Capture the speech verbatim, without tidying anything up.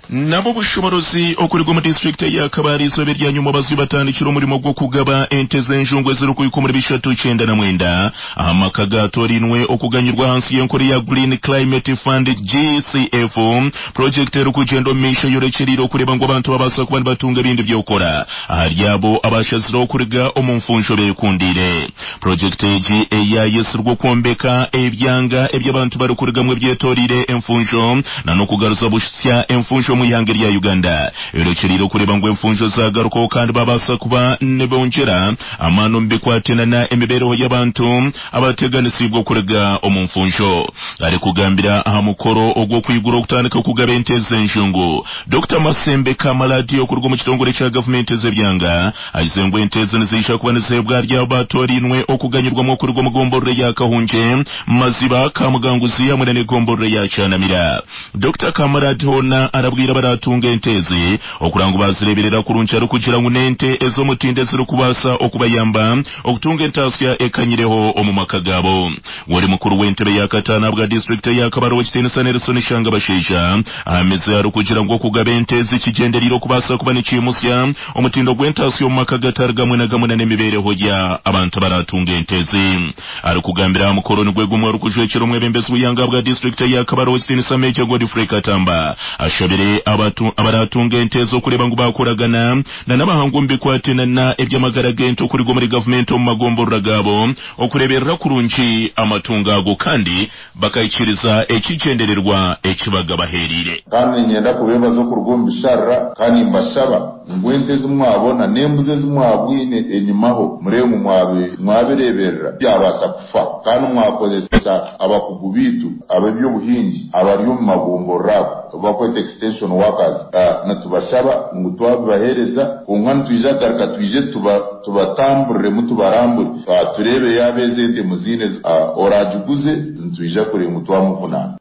nabo bushoborozi okuligo mu district ya Kabarizo beryanyu mu bazwi batandikira umurimo gwo kugaba ente z'enjungwe ziri kuyikomera bishatu cyenda na mwenda amakaga torinwe okuganyirwa hansi y'enkore ya Green Climate Fund G C F project ero kugendo misha yorekeriro kureba ngo abantu babasa kuba batunga bindi byo gukora aharyabo abashaziro kuriga omumfunjo bekundire project G A yes rwo kombeka ebyanga eby'abantu bari kurigamwe byetorire emfunjo na no kugaruza bushya emfunjo mu ihanga rya Uganda erekiriro kureba ngo emfunjo zagaruko kandi babasa kuba nebongera amano mbikwatena na emibereho y'abantu abateganisibwo kurega omumfunjo ari kugambira aha mukoro ogwo kwigura okutandika kugaba ente z'enjungu Doctor Masembe Kamaladi okurwa mu kitongore cya government z'ebyanga ayizengwe ente z'izisha kubaneze bwarya batorinwe okuganyirwa mu kurwa mu gomborre ya Kahunje maziba kamuganguzi amwe ne gomborre ya Chanamira Doctor Kamaladi hona arabwira baratunga enteze okurango bazireberera kuruncha rukugira ngo nente ezo mutinde ziri kubasa okubayamba okutunga entasya ekanyireho omumaka gabo wari mukuru w'entebe ya Katana bwa district ya Kabaro Kitene Nelson Shanga basheja ameze ari kugira ngo kugaba enteze kigenderiro kubasa kubana kimusya omutindo gw'entasya omumaka gatargamwe na gamwe n'emibereho ya abantu baratunga enteze ari kugambira mukoroni gwegumwe rukujwekero mwebembezo yanga bwa district ya Kabaro Kitene Sameje Godfrey Katamba ashabire abatu abaratunga entezo kureba ngo bakoragana na nabahangu mbikwatena na ebyamagara gento kuri go muri government mu magomborra gabo okureberera kurunchi amatunga ago kandi bakayikiriza ekigendererwa ekibaga baherire kandi nyenda kubeba zo kurwombishara kandi mbashaba ngwente zimwabona nembuze zimwabwine enyumaho mure mu mwabe mwabereberera byabasa kufa kandi mwakozesa abakugubitu ababyo buhingi abariyo mu magomborra bakwete extension workers uh, na tubashaba ngo twabahereza unkwana tuje garka tuje tuba tubatambure mutubarambure uh, turebe yabeze ente muzine uh, orajuguze ntuje kure mutwa muvunana